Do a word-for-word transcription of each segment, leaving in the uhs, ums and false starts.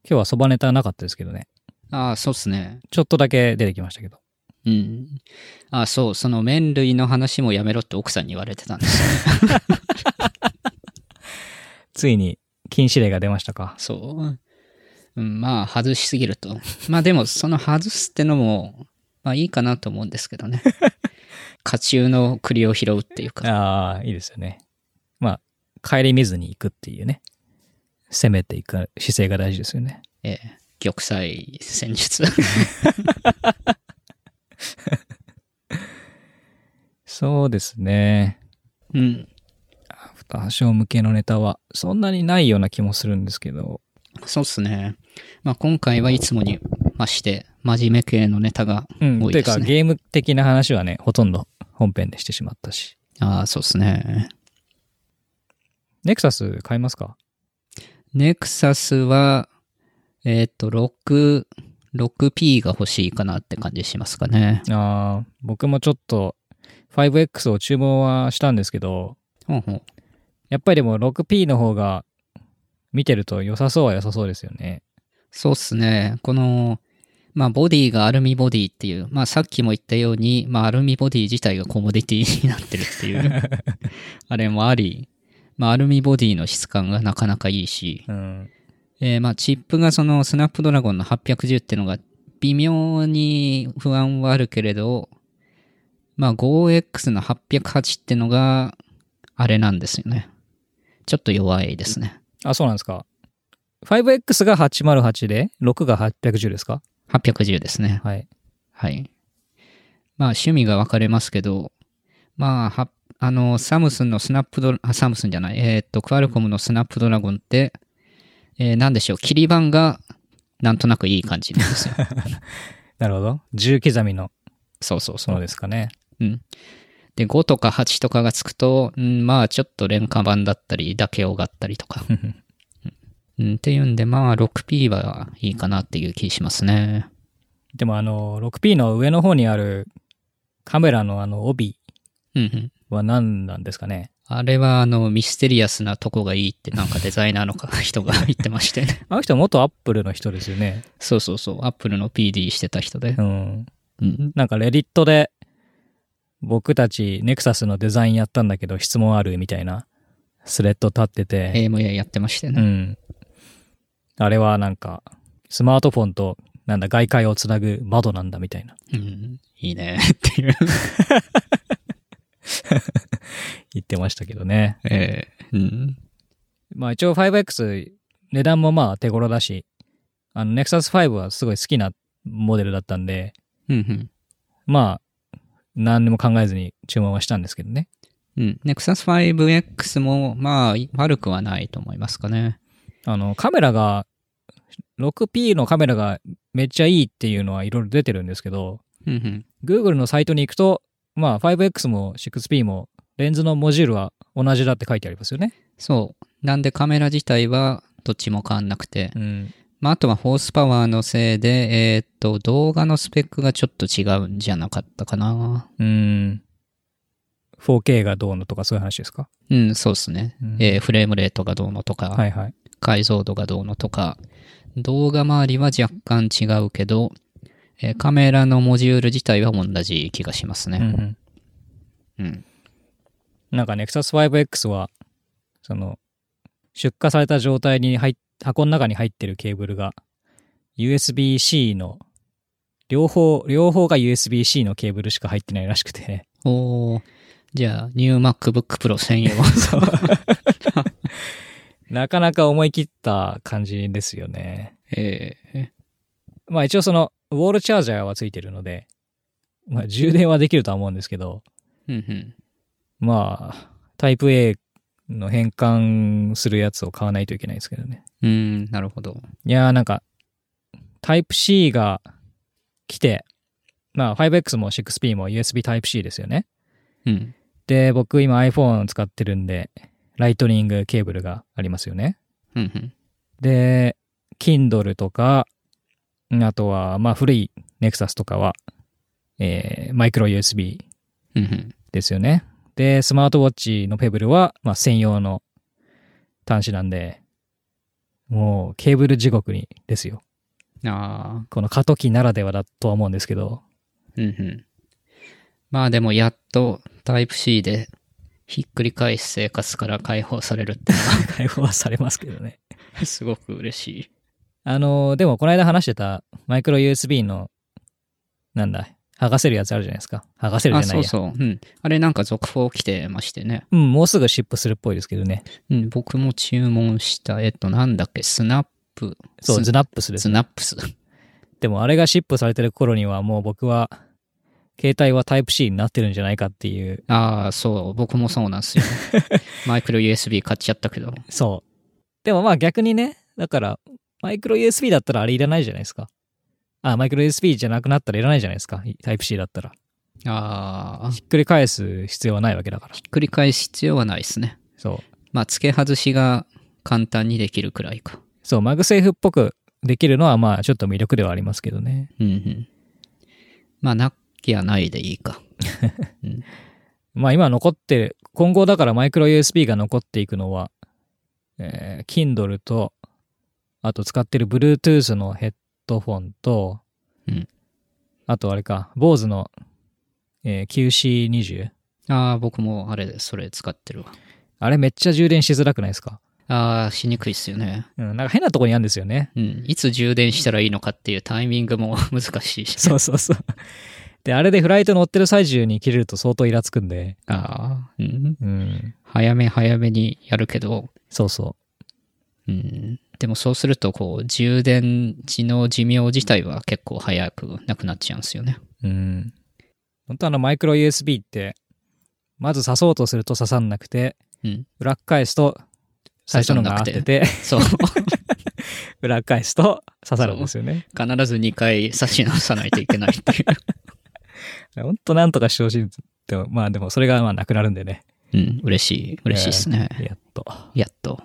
日はそばネタなかったですけどね。 ああ、そうっすね。 ちょっとだけ出てきましたけど。 うん。ああ、そう、その麺類の話もやめろって奥さんに言われてたんですよね。 ついに禁止令が出ましたか。 そう。うん、まあ、外しすぎると。まあでも、その外すってのも、まあいいかなと思うんですけどね。家中の栗を拾うっていうか。 ああ、いいですよね。まあ、顧みずに行くっていうね。攻めていく姿勢が大事ですよね。 ええ、玉砕戦術。 そうですね。 うん。 アフターショー向けのネタはそんなにないような気もするんですけど。 そうっすね。まあ今回はいつもに増して真面目系のネタがうん。 多いですね。 というかゲーム的な話はね、ほとんど本編でしてしまったし。 ああ、そうっすね。 ネクサス買いますか？ ネクサスは、えっと、ろく、ろくピー が欲しいかなって感じしますかね。 ああ、僕もちょっと ファイブエックス を注文はしたんですけど、 ほうほう。 やっぱりでも ろくピー の方が見てると良さそうは良さそうですよね。 そうっすね。この、まあボディがアルミボディっていう、まあさっきも言ったように、まあアルミボディ自体がコモディティになってるっていうあれもあり、まあアルミボディの質感がなかなかいいし、 うん。 えーまあチップがそのスナップドラゴンのはっぴゃくじゅうっていうのが微妙に不安はあるけれど、まあ ゴーエックス のはっぴゃくはちってのがあれなんですよね。ちょっと弱いですね。 あ、そうなんですか。ファイブエックス がはちまるはちで、ろくがはっぴゃくじゅうですか？ はっぴゃくじゅうですね。 はい。 はい。まあ趣味が分かれますけど、まあ、は、あの、サムスンのスナップドラ、あ、サムスンじゃない、えーっと、クアルコムのスナップドラゴンって、えー、なんでしょう、切り板がなんとなくいい感じなんですよ。 なるほど。じゅう刻みのそうそうそう。 ものですかね。 うん。で、ごとかはちとかがつくと、うん、まあ、ちょっと廉価版だったり、だけをがったりとか。うん、っていうんで、まあ、ろくピー はいいかなっていう気しますね。 でもあの、ろくピー の上の方にあるカメラのあの帯うんうん。 は何なんですかね。 あれは、あの、ミステリアスなとこがいいってなんかデザイナーの人が言ってましてね。 あの人元アップルの人ですよね。 そうそうそう。アップルの ピーディー してた人でう。ん。 うん。 なんかレディットで僕たちネクサスのデザインやったんだけど質問あるみたいなスレッド立ってて。 エーエムエー やってましたよね。 うん。あれはなんかスマートフォンとなんだ外界をつなぐ窓なんだみたいな。 うん。いいねっていう言ってましたけどね。 ええー、うん。 まあ一応 ファイブエックス 値段もまあ手頃だし、あの ネクサスファイブはすごい好きなモデルだったんで、 うんうん。 まあ何にも考えずに注文はしたんですけどね。 うん。ネクサス ファイブエックス もまあ悪くはないと思いますかね。 あのカメラが ろくピー のカメラがめっちゃいいっていうのはいろいろ出てるんですけど、 うんうん。 Google のサイトに行くと、まあ ファイブエックス も シックスピー もレンズのモジュールは同じだって書いてありますよね。 そう。なんでカメラ自体はどっちも変わんなくて。 うん。 まああとはホースパワーのせいで、えーっと、動画のスペックがちょっと違うんじゃなかったかな。 うん。フォーケー がどうのとかそういう話ですか？ うん、そうですね。 うん、 えーフレームレートがどうのとか、 はいはい。 解像度がどうのとか、動画周りは若干違うけど、えーカメラのモジュール自体は同じ気がしますね。 うんうん。 うん。 なんか ネクサスファイブエックス は、その、出荷された状態に入っ、箱の中に入ってるケーブルが、ユーエスビー-C の、両方、両方が ユーエスビー-C のケーブルしか入ってないらしくて。 おー、じゃあ、ニュー MacBook Pro 専用。 なかなか思い切った感じですよね。 えー、 まあ一応その、ウォールチャージャーはついてるので、まあ充電はできるとは思うんですけど、 うんうん。 まあ、タイプ A の変換するやつを買わないといけないですけどね。 うーん、なるほど。 いやーなんか、タイプ C が来て、まあ ファイブエックス も シックスピー も ユーエスビー タイプ C ですよね。 うん。 で、僕今 iPhone 使ってるんで、ライトニングケーブルがありますよね。 うんうん。 で、Kindle とか、あとは、まあ古い Nexus とかは、えー、マイクロ ユーエスビーうんうん。 ですよね。で、スマートウォッチのペブルは、まあ専用の端子なんで、 もうケーブル地獄にですよ。 ああ。 この過渡期ならではだとは思うんですけど。 うんうん。まあでもやっとタイプ C でひっくり返す生活から解放されるって解放はされますけどね。 すごく嬉しい。 あの、でもこの間話してたマイクロ ユーエスビー の、なんだ、剥がせるやつあるじゃないですか。剥がせるじゃないや。 あ、そうそう。うん。あれなんか続報来てましてね。 うん、もうすぐシップするっぽいですけどね。 うん、僕も注文した、えっと、なんだっけ、スナップ。 そう、ズナップスです、 スナップス。 でもあれがシップされてる頃にはもう僕は、携帯はタイプ C になってるんじゃないかっていう。 ああ、そう。僕もそうなんですよ。マイクロ ユーエスビー 買っちゃったけど。 そう。でもまあ逆にね、だから、マイクロ ユーエスビー だったらあれいらないじゃないですか。あ、マイクロ ユーエスビー じゃなくなったらいらないじゃないですか。タイプ C だったら。 ああ。 ひっくり返す必要はないわけだから。 ひっくり返す必要はないですね。 そう。 まあ、付け外しが簡単にできるくらいか。 そう、マグセーフっぽくできるのはまあちょっと魅力ではありますけどね。 うんうん。まあ、なきゃないでいいか。うん、 まあ今残ってる、今後だからマイクロ ユーエスビー が残っていくのは、えー、Kindle と、あと使ってる Bluetooth のヘッドフォンと、 うん、 あとあれか、Bose の、えー、キューシーにじゅう。 ああ、僕もあれで、それ使ってるわ。 あれめっちゃ充電しづらくないですか？ ああ、しにくいっすよね。 うん、なんか変なとこにあるんですよね。 うん。いつ充電したらいいのかっていうタイミングも難しいし。 そうそうそう。で、あれでフライト乗ってる最中に切れると相当イラつくんで。 ああ、うん。 うん。 早め早めにやるけど。 そうそう。 うん。でもそうすると、こう、充電時の寿命自体は結構早くなくなっちゃうんですよね。 うん。本当あのマイクロ ユーエスビー って、まず刺そうとすると刺さんなくて、 うん、 裏返すと最初のが合ってて、 そう。 裏返すと刺さるんですよね。 必ずにかい差し直さないといけないっていう。 本当なんとかしてほしいんでも、まあでもそれがまあなくなるんでね。 うん、嬉しい。嬉しいですね。 えー、やっと。 やっと。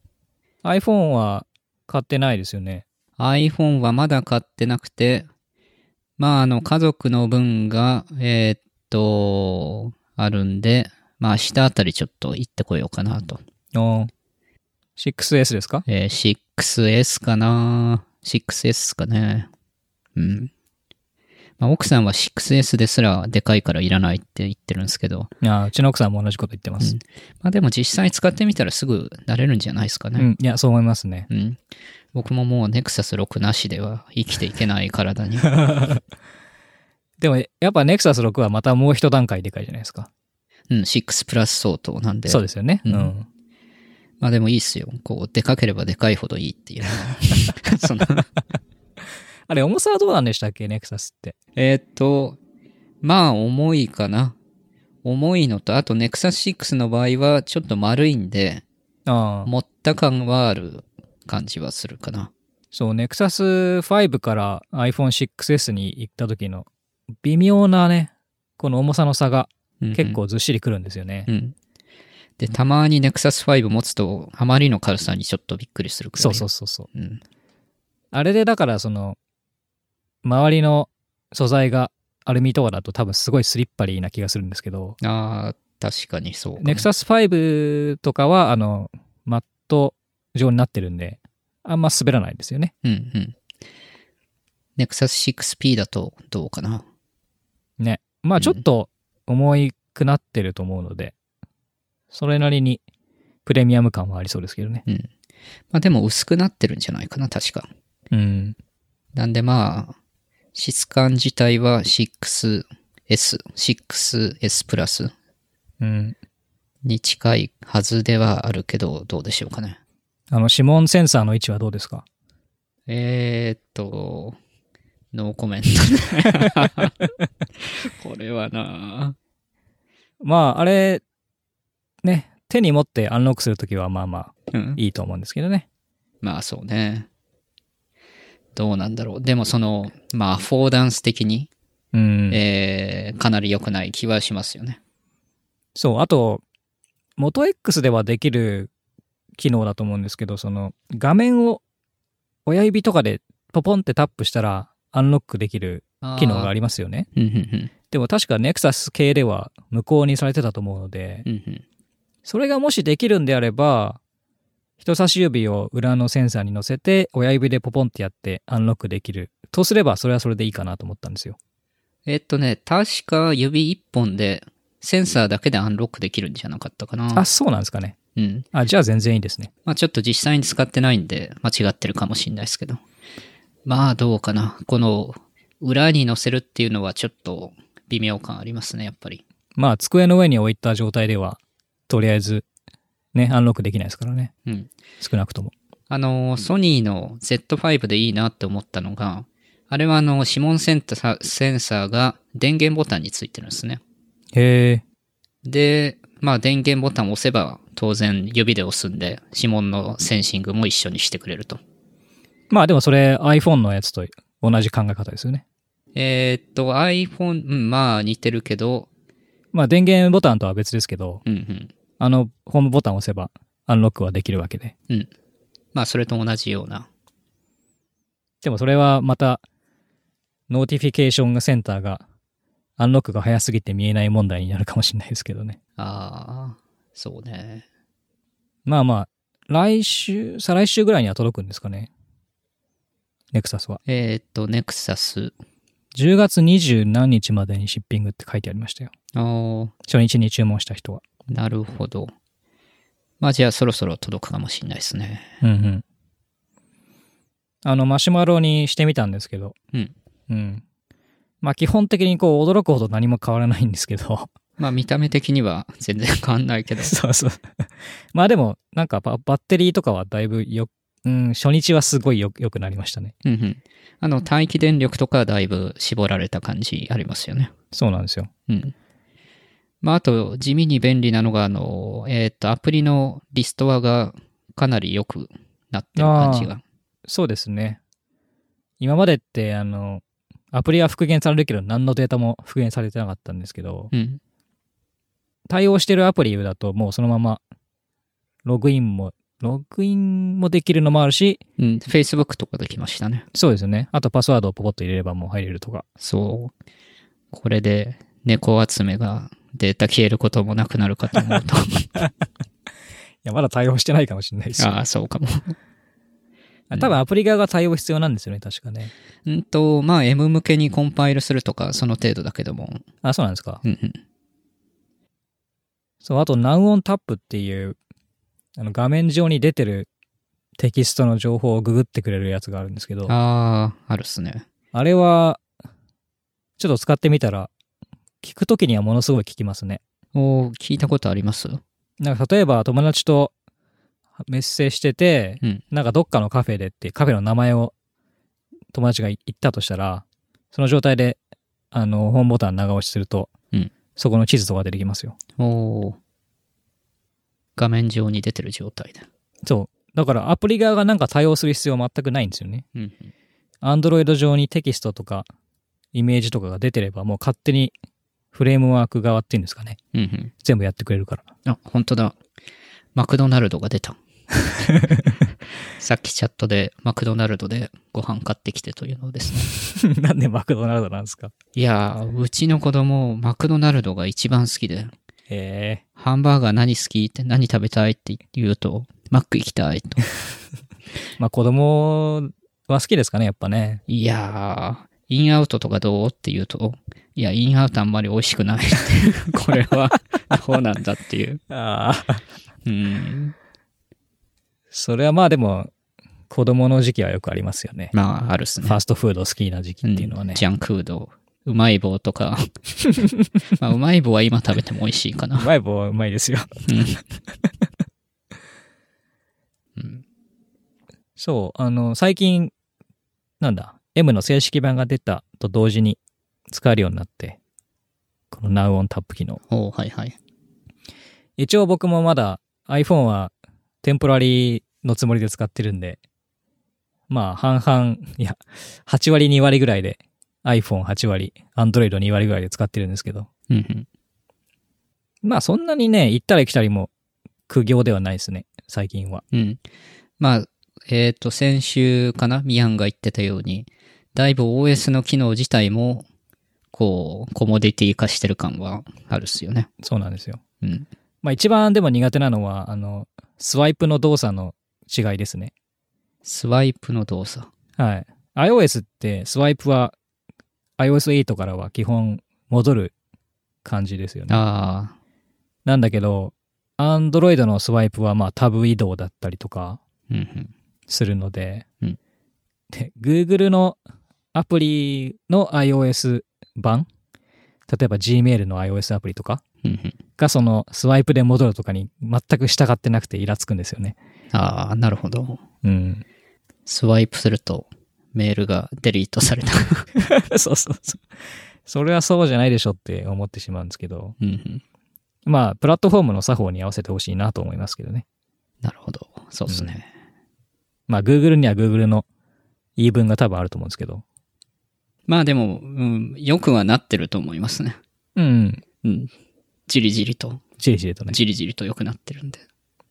iPhone は買ってないですよね。 iPhone はまだ買ってなくて、まああの家族の分が、えー、っと、あるんで、まあ明日あたりちょっと行ってこようかなと。 お シックスエス ですか？ えー、シックスエス かな ?シックスエス かね。うん。まあ、奥さんは シックスエス ですらでかいからいらないって言ってるんですけど。 あ、うちの奥さんも同じこと言ってます。 うん、まあでも実際使ってみたらすぐ慣れるんじゃないですかね。 うん、いや、そう思いますね。 うん。僕ももうネクサスろくなしでは生きていけない体に。 でも、やっぱネクサスろくはまたもう一段階でかいじゃないですか。 うん、シックスプラス相当なんで。 そうですよね。 うん。 うん、 まあでもいいっすよ。こう、でかければでかいほどいいっていうのは。そのあれ、重さはどうなんでしたっけ、ネクサスって。 えー、っと、まあ重いかな。重いのと、あとネクサスシックスの場合はちょっと丸いんで、 ああ。 持った感はある感じはするかな。 そう、ネクサスファイブから アイフォンシックスエス に行った時の微妙なね、この重さの差が結構ずっしりくるんですよね。 うんうん。で、たまにネクサスファイブ持つと、あまりの軽さにちょっとびっくりするくらい。 そうそうそうそう。 うん、 あれでだからその、周りの素材がアルミとかだと多分すごいスリッパリーな気がするんですけど。 ああ、確かにそうかも。 ネクサスファイブとかは、あの、マット状になってるんで、あんま滑らないですよね。 うんうん。ネクサス シックスピー だとどうかな。 ね。まあちょっと重いくなってると思うので、それなりにプレミアム感はありそうですけどね。 うん。まあでも薄くなってるんじゃないかな、確か。 うん。 なんでまあ、質感自体は シックスエス、シックスエス プラスに近いはずではあるけど、どうでしょうかね。 あの、指紋センサーの位置はどうですか？ えーっと、ノーコメント。これはなまあ、あれ、ね、手に持ってアンロックするときはまあまあ、 うん、 いいと思うんですけどね。 まあそうね。どうなんだろう。でもその、まあ、アフォーダンス的に、 うんえー、かなり良くない気はしますよね。 そう、あと、元 X ではできる機能だと思うんですけど、その、画面を親指とかでポポンってタップしたらアンロックできる機能がありますよね。 うんうんうん、 でも確か Nexus 系では無効にされてたと思うので、 うんうん、 それがもしできるんであれば、 人差し指を裏のセンサーに乗せて、親指でポポンってやってアンロックできる。とすれば、それはそれでいいかなと思ったんですよ。 えっとね、確か指一本でセンサーだけでアンロックできるんじゃなかったかな。 あ、そうなんですかね。 うん。 あ、じゃあ全然いいですね。 まあちょっと実際に使ってないんで間違ってるかもしれないですけど。まあどうかな。この裏に乗せるっていうのはちょっと微妙感ありますね、やっぱり。 まあ、机の上に置いた状態では、とりあえず、ね、アンロックできないですからね。 うん。 少なくとも。 あの、ソニーの ゼットファイブ でいいなって思ったのが、あれはあの、指紋センタセンサーが電源ボタンについてるんですね。 へえ。 で、まあ電源ボタンを押せば当然指で押すんで、指紋のセンシングも一緒にしてくれると。 まあでもそれ iPhone のやつと同じ考え方ですよね。 えーっと iPhone、うん、まあ似てるけど、 まあ電源ボタンとは別ですけど、 うんうん。 あの、ホームボタンを押せばアンロックはできるわけで。 うん。まあそれと同じような。 でもそれはまた、ノーティフィケーションセンターが、アンロックが早すぎて見えない問題になるかもしれないですけどね。 ああ、そうね。 まあまあ、来週、再来週ぐらいには届くんですかね。ネクサスは。 えーっと、ネクサス。 じゅうがつにじゅう何日までにシッピングって書いてありましたよ。 あー、 初日に注文した人は。 なるほど。まあじゃあそろそろ届くかもしれないですね。 うんうん。あの、マシュマロにしてみたんですけど。 うん。 うん。まあ基本的にこう驚くほど何も変わらないんですけど。 まあ見た目的には全然変わんないけど。 そうそう。まあでも、なんかババッテリーとかはだいぶよ、うん、初日はすごいよ良くなりましたね。 うんうん。あの、待機電力とかはだいぶ絞られた感じありますよね。 そうなんですよ。 うん。まああと、地味に便利なのが、あの、えっと、アプリのリストアがかなり良くなってる感じが。 そうですね。今までって、あの、アプリは復元されるけど、何のデータも復元されてなかったんですけど、 うん。 対応してるアプリだともうそのままログインも、ログインもできるのもあるし、 うん、Facebook とかできましたね。 そうですよね。あとパスワードをポコッと入れればもう入れるとか。 そう。これで猫集めがデータ消えることもなくなるかと思うと。 いや、まだ対応してないかもしれないです。 ああ、そうかも。 多分アプリ側が対応必要なんですよね、確かね。 うんと、まあ M 向けにコンパイルするとか、その程度だけども。 あ、そうなんですか。 うんうん。 そう、あと Now on Tap っていう、あの画面上に出てるテキストの情報をググってくれるやつがあるんですけど、あああ、あるっすね。 あれは、ちょっと使ってみたら、聞くときにはものすごい聞きますね。 おー、聞いたことあります？ なんか例えば友達とメッセージしてて、 うん。 なんかどっかのカフェでってカフェの名前を友達が言ったとしたら、その状態であのホームボタン長押しすると、 うん。 そこの地図とか出てきますよ。 おー。画面上に出てる状態だ。 そう。だからアプリ側がなんか対応する必要は全くないんですよね。 うん。 Android 上にテキストとかイメージとかが出てればもう勝手にフレームワーク側っていうんですかね。 うんうん。 全部やってくれるから。 あ、本当だ。マクドナルドが出た。さっきチャットでマクドナルドでご飯買ってきてというのですね。 なんでマクドナルドなんですか？ いやー、うちの子供、マクドナルドが一番好きで、 へえ。 ハンバーガー何好きって何食べたいって言うと、マック行きたいと。 まあ子供は好きですかね、やっぱね。 いやー、インアウトとかどうって言うと、いや、インアウトあんまり美味しくないっていう、これはどうなんだっていう。 ああ。 うん。 それはまあでも、子供の時期はよくありますよね。 まあ、あるっすね。 ファーストフード好きな時期っていうのはね。 うん、ジャンクフード。うまい棒とか。まあ、うまい棒は今食べても美味しいかな。 うまい棒はうまいですよ。 うん、 そう、あの、最近、なんだ、M の正式版が出たと同時に使えるようになって、この Now on Tap 機能。 おはいはい。 一応僕もまだ iPhone はテンポラリーのつもりで使ってるんで、まあ半々、いや、はち割に割ぐらいで アイフォンはち 割、Androidに 割ぐらいで使ってるんですけど、 うんうん、 まあそんなにね、行ったり来たりも苦行ではないですね、最近は。 うん。まあ、えっと、先週かなミヤンが言ってたように、だいぶ オーエス の機能自体も、こう、コモディティ化してる感はあるっすよね。 そうなんですよ。 うん。 まあ一番でも苦手なのは、あの、スワイプの動作の違いですね。 スワイプの動作。 はい。iOS ってスワイプは アイオーエスエイト からは基本戻る感じですよね。 ああ。 なんだけど、Android のスワイプはまあタブ移動だったりとかうんうん。 するので、 うん、 で Google のアプリの iOS 版、例えば Gmail の iOS アプリとかうんうん。 がそのスワイプで戻るとかに全く従ってなくてイラつくんですよね。 ああ、なるほど。 うん。 スワイプするとメールがデリートされた。 そうそうそう。それはそうじゃないでしょって思ってしまうんですけど、 うんうん、 まあプラットフォームの作法に合わせてほしいなと思いますけどね。 なるほど。そうですね。 うん、まあ Google には Google の言い分が多分あると思うんですけど。 まあでも、うん、よくはなってると思いますね。 うん。 うん。じりじりと。 じりじりとね。 じりじりと良くなってるんで。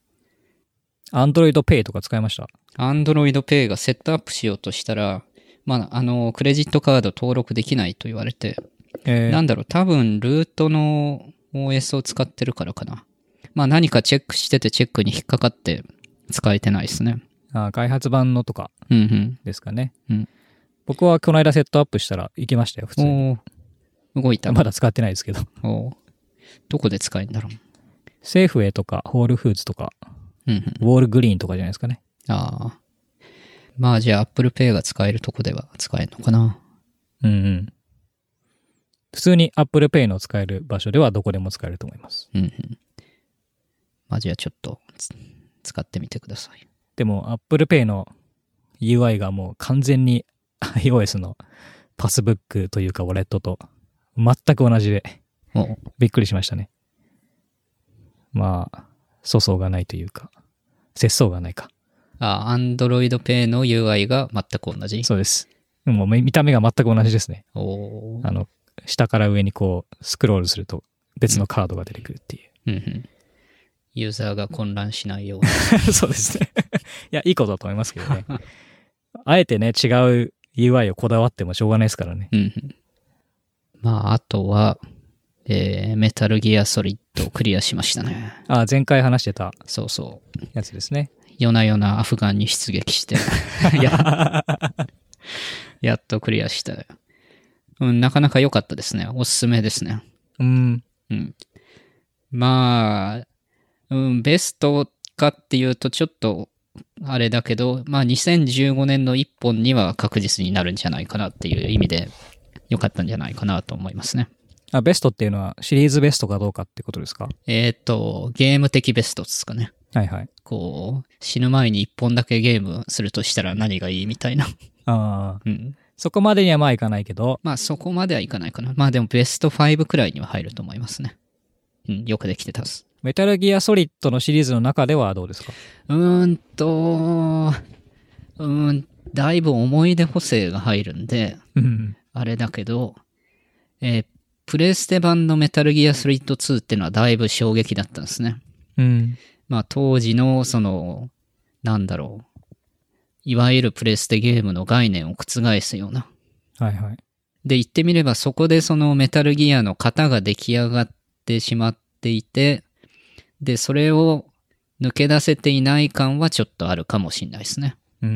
Android Pay とか使いました？ Android Pay がセットアップしようとしたら、まあ、あの、クレジットカード登録できないと言われて、 えー、 なんだろう、多分、ルートの オーエス を使ってるからかな。まあ、何かチェックしててチェックに引っかかって使えてないですね。 あ、開発版のとかですかね。 うんうん、 僕はこの間セットアップしたら行きましたよ、普通に。 お動いた。 まだ使ってないですけど。 おどこで使えるんだろう。 セーフウェイとか、ホールフーズとか、 うんうん、 ウォールグリーンとかじゃないですかね。 ああ。まあじゃあ Apple Pay が使えるとこでは使えるのかな。 うんうん。普通に Apple Pay の使える場所ではどこでも使えると思います。 うんうん。まあじゃあちょっと使ってみてください。 でも Apple Pay の ユーアイ がもう完全に iOS のパスブックというかウォレットと全く同じでびっくりしましたね。まあ、粗相がないというか、節操がないか。 ああ、Android Pay の ユーアイ が全く同じ？ そうです。もう見た目が全く同じですね。 おあの、下から上にこう、スクロールすると別のカードが出てくるっていう。 うんうん、ユーザーが混乱しないように。そうですね。いや、いいことだと思いますけどね。あえてね、違う ユーアイ をこだわってもしょうがないですからね。 うんうん、まあ、あとは、えー、メタルギアソリッドをクリアしましたね。 ああ、前回話してた。 そうそう。 やつですね。 夜な夜なアフガンに出撃してや、やっとクリアした。うん、なかなか良かったですね。おすすめですね。 うん。 うん。まあ、うん、ベストかっていうとちょっとあれだけど、まあにせんじゅうごねんの一本には確実になるんじゃないかなっていう意味で良かったんじゃないかなと思いますね。 あ、ベストっていうのはシリーズベストかどうかってことですか？ えっと、ゲーム的ベストですかね。 はいはい。 こう、死ぬ前に一本だけゲームするとしたら何がいいみたいな。 ああ。 うん。 そこまでにはまあいかないけど。 まあそこまではいかないかな。まあでもベストファイブくらいには入ると思いますね。うん、よくできてたっす。 メタルギアソリッドのシリーズの中ではどうですか？ うーんと、うーん、だいぶ思い出補正が入るんで、あれだけど、えー、プレステ版のメタルギアソリッドツーっていうのはだいぶ衝撃だったんですね。 うん。 まあ当時のその、なんだろう、いわゆるプレステゲームの概念を覆すような。 はいはい。 で、言ってみればそこでそのメタルギアの型が出来上がってしまっていて、で、それを抜け出せていない感はちょっとあるかもしれないですね。 うん。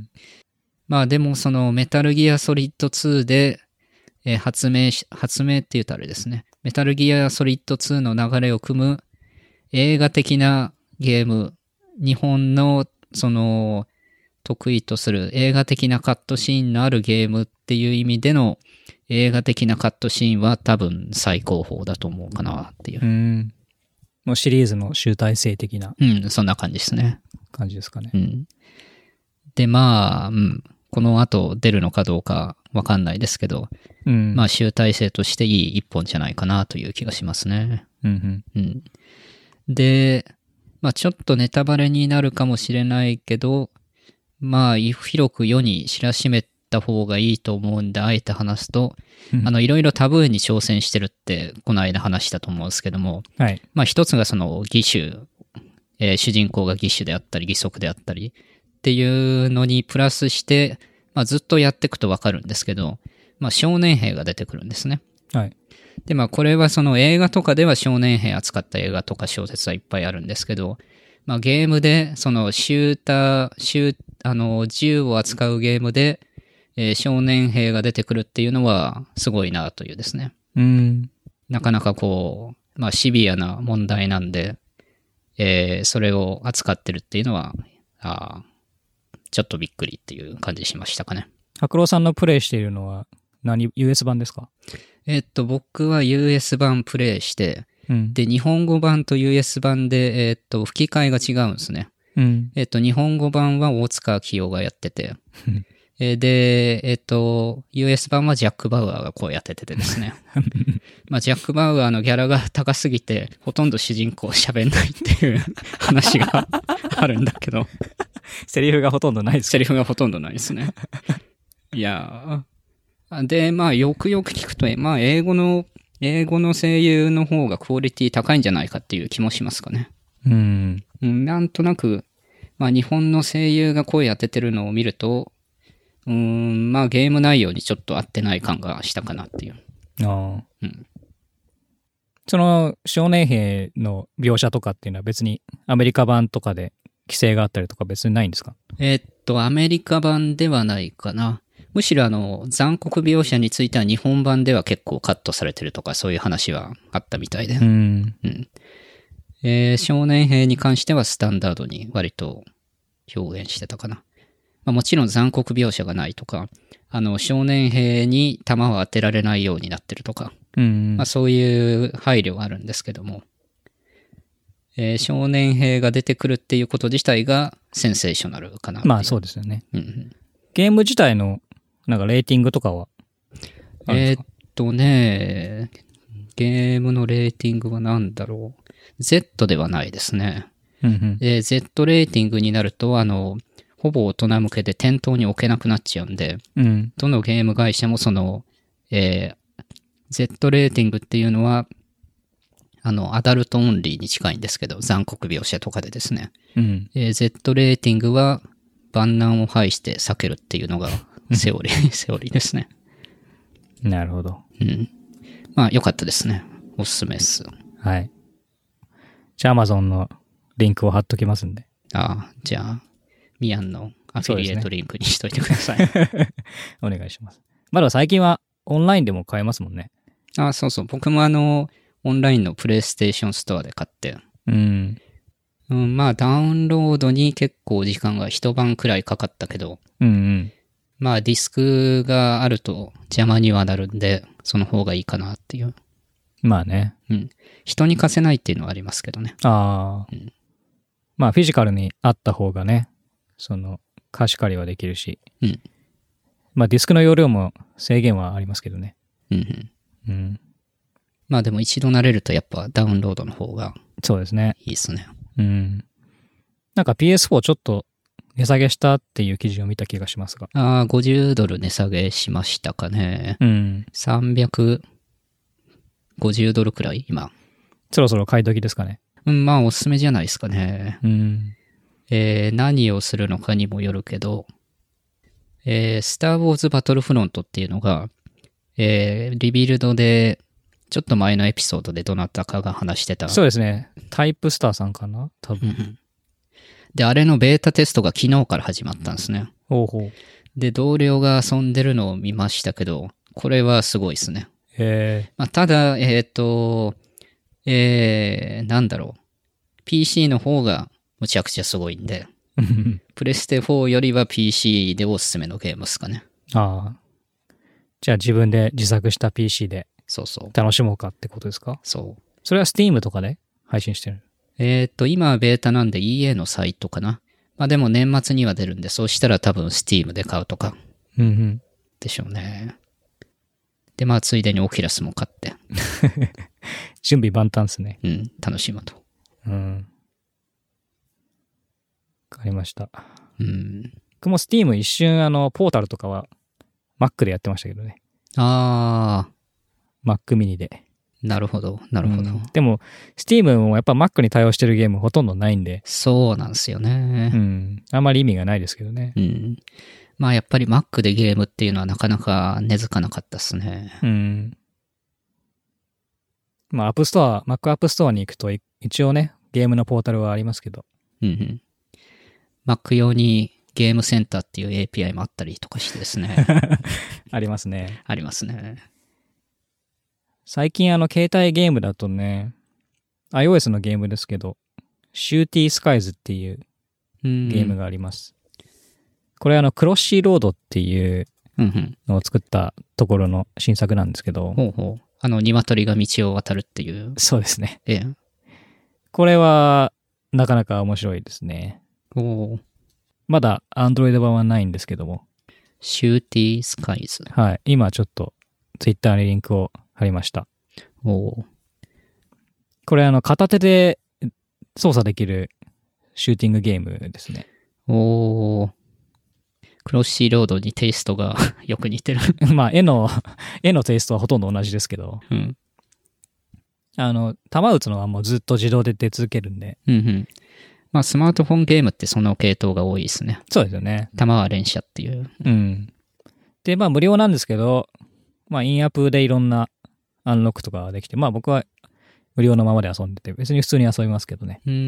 まあでもそのメタルギアソリッドツーで、えー、発明し、発明って言うとあれですね。メタルギアソリッドツーの流れを組む映画的なゲーム、日本のその得意とする映画的なカットシーンのあるゲームっていう意味での映画的なカットシーンは多分最高峰だと思うかなっていう。 うん。もうシリーズの集大成的な。 うん、そんな感じですね。 感じですかね。 うん。で、まあ、うん、この後出るのかどうかわかんないですけど、 うん、 まあ集大成としていい一本じゃないかなという気がしますね。 うんうんうん、で、まあちょっとネタバレになるかもしれないけど、まあ広く世に知らしめた方がいいと思うんで、あえて話すと、うん、あのいろいろタブーに挑戦してるってこの間話したと思うんですけども、 はい、 まあ一つがその義手、えー、主人公が義手であったり義足であったりっていうのにプラスして、まあ、ずっとやっていくとわかるんですけど、まあ、少年兵が出てくるんですね。 はい。 で、まあ、これはその映画とかでは少年兵扱った映画とか小説はいっぱいあるんですけど、 まあゲームで、そのシューター、シュー、あの、銃を扱うゲームで、えー少年兵が出てくるっていうのはすごいなというですね。 うん。 なかなかこう、まあシビアな問題なんで、えーそれを扱ってるっていうのは、あーちょっとびっくりっていう感じしましたかね。 白郎さんのプレイしているのは何、ユーエス 版ですか？ えっと、僕は ユーエス 版プレイして、 うん。 で、日本語版と ユーエス 版で、えっと、吹き替えが違うんですね。 うん。 えっと、日本語版は大塚明夫がやってて、えーで、えっと、ユーエス 版はジャック・バウアーがこうやっててですね。まあ、ジャック・バウアーのギャラが高すぎて、ほとんど主人公喋んないっていう話があるんだけど、 セリフがほとんどないですセリフがほとんどないですね。いやーで、まあ、よくよく聞くと、まあ、英語の、英語の声優の方がクオリティ高いんじゃないかっていう気もしますかね。 うん。 うんなんとなく、まあ、日本の声優が声当ててるのを見ると、うーん、まあ、ゲーム内容にちょっと合ってない感がしたかなっていう。 ああ。 うんその少年兵の描写とかっていうのは別にアメリカ版とかで規制があったりとか別にないんですか？ えーっと、アメリカ版ではないかな。むしろあの、残酷描写については日本版では結構カットされてるとかそういう話はあったみたいで。 うん。 うんえー少年兵に関してはスタンダードに割と表現してたかな。まあ、もちろん残酷描写がないとか、あの、少年兵に弾を当てられないようになってるとか、 うんまあ、。そういう配慮があるんですけども、えー少年兵が出てくるっていうこと自体がセンセーショナルかなっていう。 まあそうですよね。 うんうんゲーム自体のなんかレーティングとかはあるんですか？ えーっとね、ゲームのレーティングは何だろう。Z ではないですね。 うんうん。 で、Z レーティングになると、あの、ほぼ大人向けで店頭に置けなくなっちゃうんで、 うん。 どのゲーム会社もその、えー Z レーティングっていうのは、あの、アダルトオンリーに近いんですけど、残酷描写とかでですね。 うん。 えー Z レーティングは、万難を排して避けるっていうのが、セオリー、セオリーですね。 なるほど。 うん。まあ、良かったですね。おすすめです。 はい。じゃあ Amazon のリンクを貼っときますんで。 ああ、じゃあ、ミヤンのアフィリエイトリンクにしといてください。 お願いします。まだ最近はオンラインでも買えますもんね。 ああ、そうそう。僕もあの、オンラインのプレイステーションストアで買って、 うん。 うん、まあ、ダウンロードに結構時間が一晩くらいかかったけど、 うんうん。 まあ、ディスクがあると邪魔にはなるんで、その方がいいかなっていう。 まあね。 うん。人に貸せないっていうのはありますけどね。 ああ、 うんまあフィジカルにあった方がね、その貸し借りはできるし、 うん。 まあディスクの容量も制限はありますけどね。 うん、うん。 うん。 まあでも一度慣れるとやっぱダウンロードの方がそうですね。 いいですね。 うん。なんか ピーエスフォー ちょっと値下げしたっていう記事を見た気がしますが。 ああ、ごじゅうドル値下げしましたかね。 うん。 さんびゃくごじゅうドルくらい今。 そろそろ買い時ですかね。 うん、まあおすすめじゃないですかね。 うん。 えー、何をするのかにもよるけど、えー、スター・ウォーズ・バトルフロントっていうのが、えー、リビルドで、ちょっと前のエピソードでどなたかが話してた。 そうですね。タイプスターさんかな多分。 うんうんで、あれのベータテストが昨日から始まったんですね。 ほうほう。 で、同僚が遊んでるのを見ましたけど、これはすごいですね。 へまあ、ただ、えっ、と、えー、なんだろう。ピーシー の方がむちゃくちゃすごいんで、 え。 プレステフォーよりは ピーシー でおすすめのゲームですかね。 ああ。じゃあ自分で自作した ピーシー でそうそう。 楽しもうかってことですか？ そう。 それは Steam とかで配信してる？ えっ、と、今はベータなんで イーエー のサイトかな。まあでも年末には出るんで、そうしたら多分 Steam で買うとかうんうん。 でしょうね。で、まあついでにオキュラスも買って、 準備万端ですね。 うん、楽しむと。 うん。わかりました。 うん。 僕も Steam 一瞬あの、ポータルとかは Mac でやってましたけどね。 あ Mac mini で。 ー、なるほど、なるほど。 うんでも、Steam もやっぱ Mac に対応してるゲームほとんどないんで、 そうなんですよね。 うん。あんまり意味がないですけどね。 うん。まあやっぱり Mac でゲームっていうのはなかなか根付かなかったっすね。 うん。まあ、App Store、Mac App Store に行くとい一応ね、ゲームのポータルはありますけど、 うんうん。Mac 用にゲームセンターっていう エーピーアイ もあったりとかしてですね。 ありますね。 ありますね。 最近あの携帯ゲームだとね、iOS のゲームですけど、シューティースカイズっていうゲームがあります。これあのクロッシーロードっていうのを作ったところの新作なんですけど、 ほうほう。あの鶏が道を渡るっていう。 そうですね。 ええ。 これはなかなか面白いですね。 おまだ Android 版はないんですけども。 シューティースカイズ。 はい。今ちょっと Twitter にリンクを貼りました。 おこれあの片手で操作できるシューティングゲームですね。 おー。クロッシーロードにテイストがよく似てる。 まあ絵の、絵のテイストはほとんど同じですけど、 うん、 あの、弾撃つのはもうずっと自動で出続けるんで。 うんうん。まあスマートフォンゲームってその系統が多いですね。 そうですよね。 弾は連射っていう。 うん。で、まあ無料なんですけど、まあインアップでいろんなアンロックとかができて、まあ僕は無料のままで遊んでて、別に普通に遊びますけどね。 うん、うん、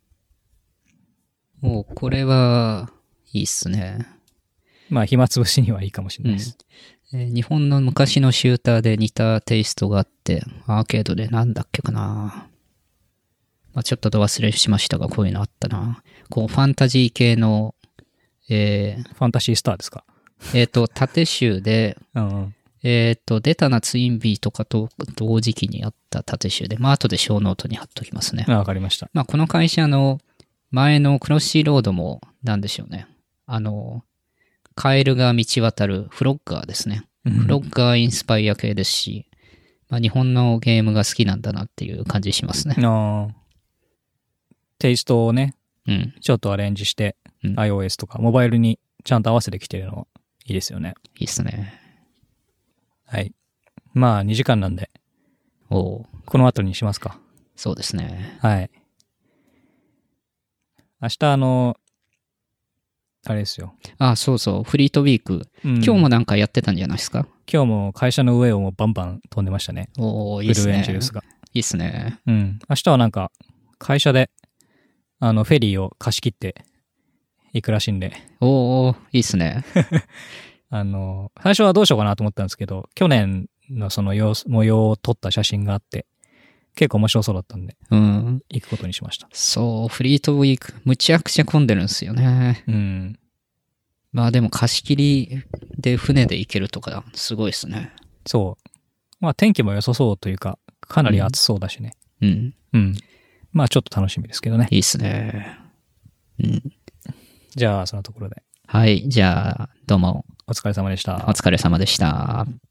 うん。もうこれは、いいっすね。 まあ暇つぶしにはいいかもしれないです、 うんえー。日本の昔のシューターで似たテイストがあって、アーケードでなんだっけかな。まあ、ちょっとど忘れしましたが、こういうのあったな。こう、ファンタジー系の、えー、 ファンタシースターですか。 えっ、ー、と、縦集で、 うんうん、 えっ、ー、と、デタなツインビーとかと同時期にあった縦集で、まあ、後で小ノートに貼っときますね。 あ、わかりました。 まあ、この会社の前のクロッシーロードも、なんでしょうね。あの、カエルが道渡るフロッガーですね。フロッガーインスパイア系ですし、まあ、日本のゲームが好きなんだなっていう感じしますね。 あテイストをね、 うん、 ちょっとアレンジして、 うん、 iOS とかモバイルにちゃんと合わせてきてるのいいですよね。 いいっすね。 はい。まあにじかんなんで、 おこの後にしますか。 そうですね。 はい。明日あの、あれですよ。 あ、そうそう、フリートウィーク、うん。今日もなんかやってたんじゃないですか？ 今日も会社の上をもうバンバン飛んでましたね。 おー、いいっすね。 ブルーエンジェルスが。 いいっすね。 うん。明日はなんか、会社で、あの、フェリーを貸し切って行くらしいんで。 おー、いいっすね。 あの、最初はどうしようかなと思ったんですけど、去年のその様子、模様を撮った写真があって、結構面白そうだったんで、うん。行くことにしました。 そう、フリートウィーク、むちゃくちゃ混んでるんですよね。 うん。 まあでも貸し切りで船で行けるとか、すごいですね。 そう。まあ天気も良さそうというか、かなり暑そうだしね。 うん。 うん。まあちょっと楽しみですけどね。 いいっすね。うん。 じゃあ、そのところで。 はい。じゃあ、どうも。 お疲れ様でした。 お疲れ様でした。